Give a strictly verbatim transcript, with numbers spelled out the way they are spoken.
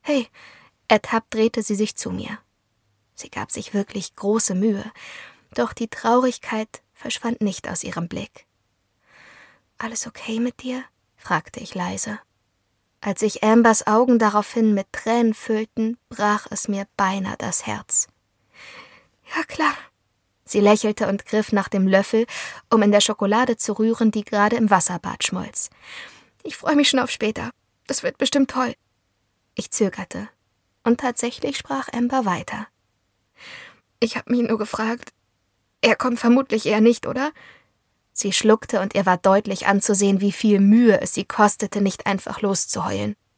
»Hey«, ertappt drehte sie sich zu mir. Sie gab sich wirklich große Mühe, doch die Traurigkeit verschwand nicht aus ihrem Blick. »Alles okay mit dir?« fragte ich leise. Als sich Ambers Augen daraufhin mit Tränen füllten, brach es mir beinahe das Herz. »Ja, klar.« Sie lächelte und griff nach dem Löffel, um in der Schokolade zu rühren, die gerade im Wasserbad schmolz. »Ich freue mich schon auf später. Das wird bestimmt toll.« Ich zögerte. Und tatsächlich sprach Amber weiter. »Ich habe mich nur gefragt, er kommt vermutlich eher nicht, oder?« Sie schluckte und ihr war deutlich anzusehen, wie viel Mühe es sie kostete, nicht einfach loszuheulen.